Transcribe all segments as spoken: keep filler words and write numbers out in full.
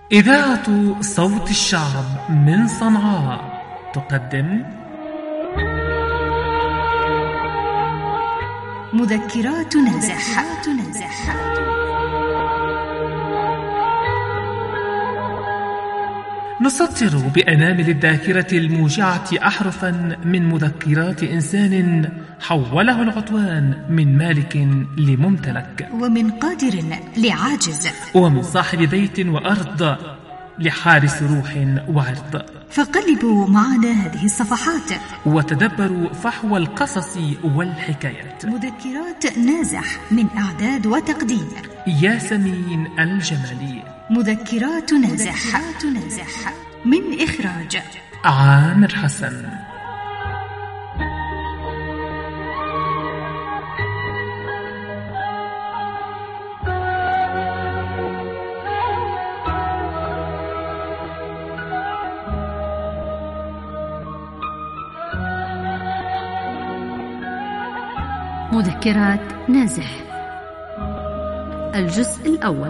إذاعة صوت الشعب من صنعاء تقدم مذكرات نازح. نسطر بأنامل الذاكرة الموجعة أحرفا من مذكرات إنسان حوله العدوان من مالك لممتلك، ومن قادر لعاجز، ومن صاحب بيت وأرض لحارس روح وعرض. فقلبوا معنا هذه الصفحات وتدبروا فحوى القصص والحكايات. مذكرات نازح من إعداد وتقديم ياسمين الجمالي. مذكرات نازح من إخراج عامر حسن. مذكرات نازح الجزء الأول.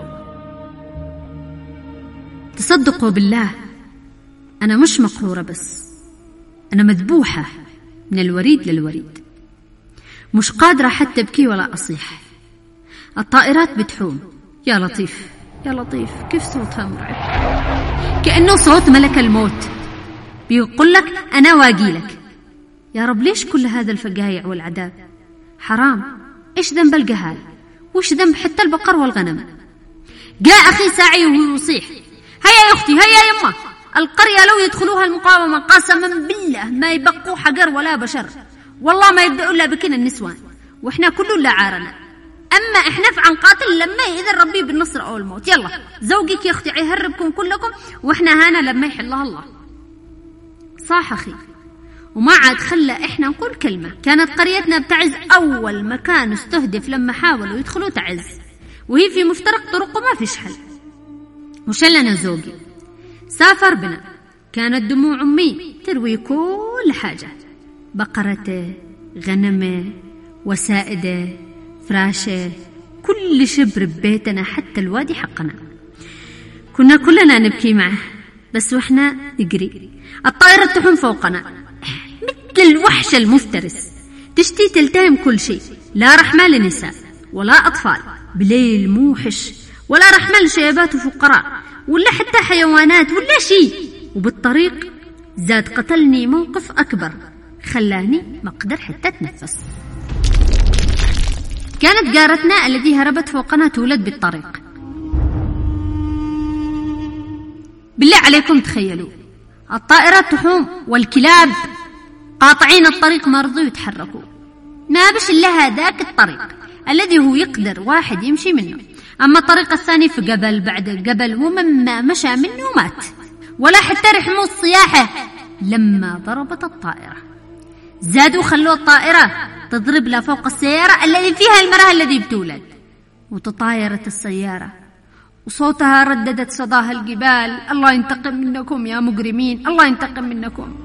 تصدقوا بالله، أنا مش مقهورة، بس أنا مذبوحة من الوريد للوريد، مش قادرة حتى أبكي ولا أصيح. الطائرات بتحوم، يا لطيف يا لطيف، كيف صوتها مرعب، كأنه صوت ملك الموت بيقول لك أنا واقيلك. يا رب ليش كل هذا الفقايع والعذاب؟ حرام، إيش ذنب الجهال، وإيش ذنب حتى البقر والغنم؟ جاء أخي ساعي وهو يصيح: هيا يا أختي هيا يا يمه، القرية لو يدخلوها المقاومة قسما بالله ما يبقوا حجر ولا بشر، والله ما يبدأوا إلا بكنا النسوان، وإحنا كله لا عارنا، أما إحنا فعن قاتل لما يأذن ربي بالنصر أو الموت. يلا زوجك يا أختي يهربكم كلكم، وإحنا هانا لما يحلها الله. صح أخي، وما عاد خلى إحنا نقول كلمة. كانت قريتنا بتعز أول مكان استهدف لما حاولوا يدخلوا تعز، وهي في مفترق طرق وما فيش حل. وشلنا زوجي سافر بنا، كانت دموع أمي تروي كل حاجة، بقرته، غنمه، وسائده، فراشه، كل شبر ببيتنا حتى الوادي حقنا. كنا كلنا نبكي معه، بس وإحنا نجري. الطائرة تحوم فوقنا مثل الوحش المفترس، تشتي تلتهم كل شيء، لا رحمة لنساء ولا أطفال، بليل موحش، ولا رحمة لشيبات وفقراء، ولا حتى حيوانات ولا شيء. وبالطريق زاد قتلني موقف أكبر خلاني ما أقدر حتى أتنفس. كانت جارتنا التي هربت فوقنا تولد بالطريق. بالله عليكم تخيلوا، الطائرات تحوم والكلاب قاطعين الطريق ما رضوا يتحركوا، ما بش إلا هذاك الطريق الذي هو يقدر واحد يمشي منه، أما الطريق الثاني في جبل بعد جبل، ومن ما مشى منه مات، ولا حتى رحموا الصياحة لما ضربت الطائرة. زادوا خلوا الطائرة تضرب لا فوق السيارة الذي فيها المرأة الذي بتولد، وتطايرت السيارة وصوتها رددت صداها الجبال: الله ينتقم منكم يا مجرمين، الله ينتقم منكم.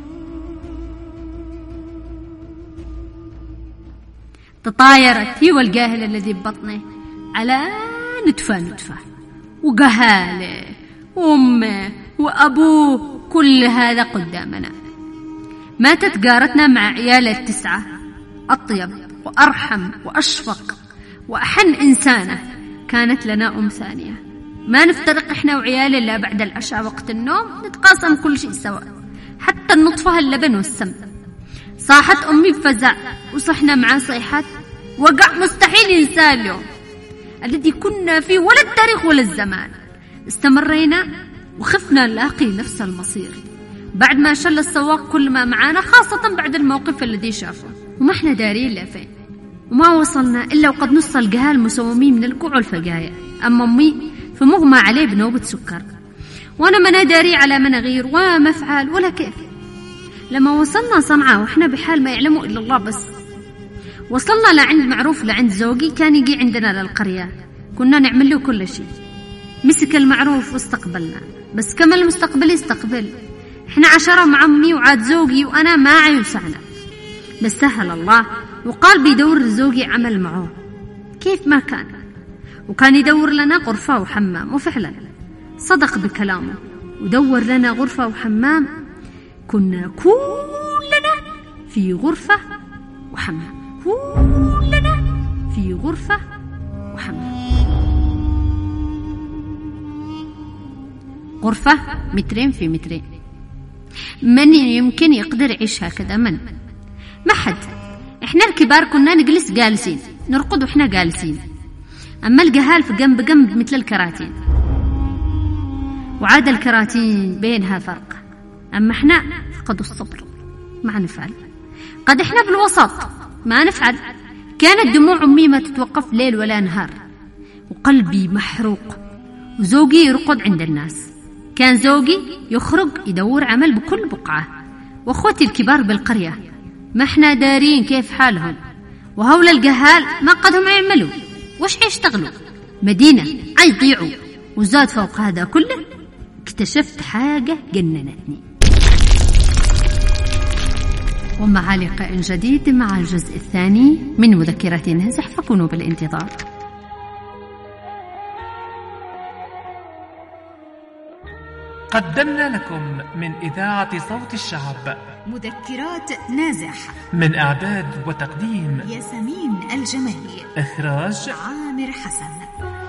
تطايرت هي والجاهل الذي ببطنه على نتفة نتفة، وجهاله وأمه وأبوه، كل هذا قدامنا. ماتت جارتنا مع عيالها التسعة، أطيب وأرحم وأشفق وأحن إنسانة كانت لنا أم ثانية. ما نفترق إحنا وعيالي إلا بعد العشاء وقت النوم، نتقاسم كل شيء سوا، حتى النطفة اللبن والسم. صاحت أمي بفزع وصحنا مع صيحات وقع مستحيل ينسى اليوم الذي كنا فيه، ولا التاريخ ولا الزمان. استمرينا وخفنا نلاقي نفس المصير بعد ما شل السواق كل ما معانا، خاصة بعد الموقف الذي شافه، وما احنا دارين لا فين، وما وصلنا إلا وقد نص الجهال مسومين من الكوع والفقايا. أما أمي فمغمى عليه بنوبة سكر، وأنا ما داري على مناغير وما مفعل ولا كيف. لما وصلنا صنعاء وإحنا بحال ما يعلمه إلا الله، بس وصلنا لعند معروف لعند زوجي، كان يجي عندنا للقرية، كنا نعمل له كل شيء. مسك المعروف واستقبلنا، بس كما المستقبل يستقبل، إحنا عشرة مع أمي وعاد زوجي وأنا معي وسعنا. بس سهل الله وقال بيدور زوجي عمل معه كيف ما كان، وكان يدور لنا غرفة وحمام، وفعلا صدق بكلامه ودور لنا غرفة وحمام. كنا كلنا في غرفة وحمام، كلنا في غرفة وحمام. غرفة مترين في مترين، من يمكن يقدر يعيش هكذا؟ من؟ ما حد. احنا الكبار كنا نجلس جالسين، نرقد واحنا جالسين، اما الجهال في جنب جنب مثل الكراتين، وعاد الكراتين بينها فرق. اما احنا فقدوا الصبر، ما نفعل. قد احنا بالوسط، ما نفعل. كانت دموع امي ما تتوقف ليل ولا نهار، وقلبي محروق، وزوجي يرقد عند الناس. كان زوجي يخرج يدور عمل بكل بقعة، واخوتي الكبار بالقرية ما احنا دارين كيف حالهم، وهول الجهال ما قدهم يعملوا وش يشتغلوا، مدينة يضيعوا. وزاد فوق هذا كله اكتشفت حاجة جننتني. ومع لقاء جديد مع الجزء الثاني من مذكرة نازح، فكونوا بالانتظار. قدمنا لكم من إذاعة صوت الشعب مذكرات نازح، من إعداد وتقديم ياسمين الجمالي، إخراج عامر حسن.